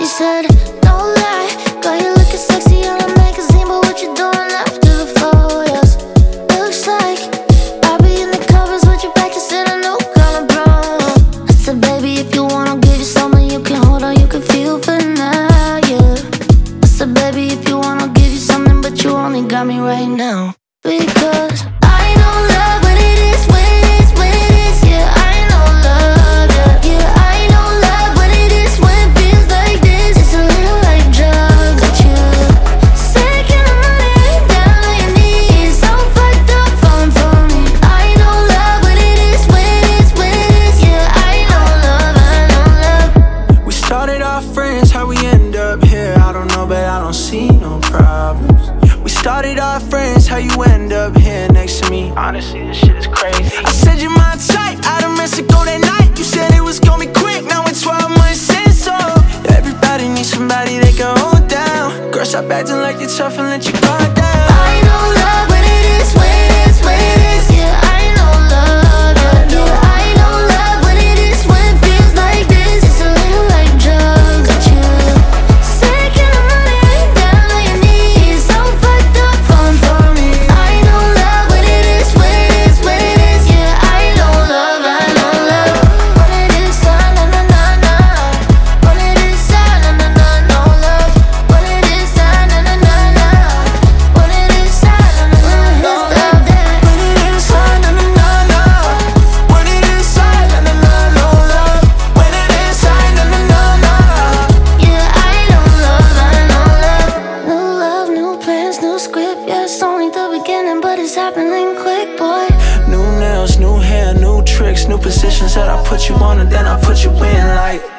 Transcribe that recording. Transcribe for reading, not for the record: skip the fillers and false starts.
You said, don't lie, girl, you looking sexy on a magazine, but what you doing after the photos? Looks like I'll be in the covers with you practicing a new color brown. I said, baby, if you want, I'll give you something you can hold on, you can feel for now, yeah. I said, baby, if you want, I'll give you something, but you only got me right now. Because I know love when it is, when it is, when it is, yeah. I know love, yeah, yeah. I know love when it is, when it feels like this. It's a little like drugs, but you second of money, down on your knees, so fucked up, falling for me. I know love when it is, when it is, when it is, yeah. I know love, I know love. We started off friends, how we end up here, I don't know, but I don't see no problems. We started off friends, how you end up here next to me? Honestly, this shit is crazy. I said you're my type, out of Mexico that night. You said it was gonna be quick, now it's 12 months in, so everybody needs somebody they can hold down. Girl, stop acting like you're tough and let your guard down. I know love when it is, when it is, when it is, yeah. I know love, yeah, yeah. I know love when it is, when it feels like this. It's a little like drugs, but you second of money, down on your knees, so fucked up, falling for me. I know love when it is, when it is, when it is, yeah. I know love, I know love. When it is, na na na na na. When it is, na na na na, no love. When it is, na na na na na. When it is, na na na na, no love. When it is, na na na na. When it is, na na na na, no love. When it is, na na na na. Yeah, I know love, I know love. New love, new plans, new script. Yeah, it's only the beginning, but it's happening quick, boy. New nails, new hair, new tricks, new positions that I put you on and then I put you in like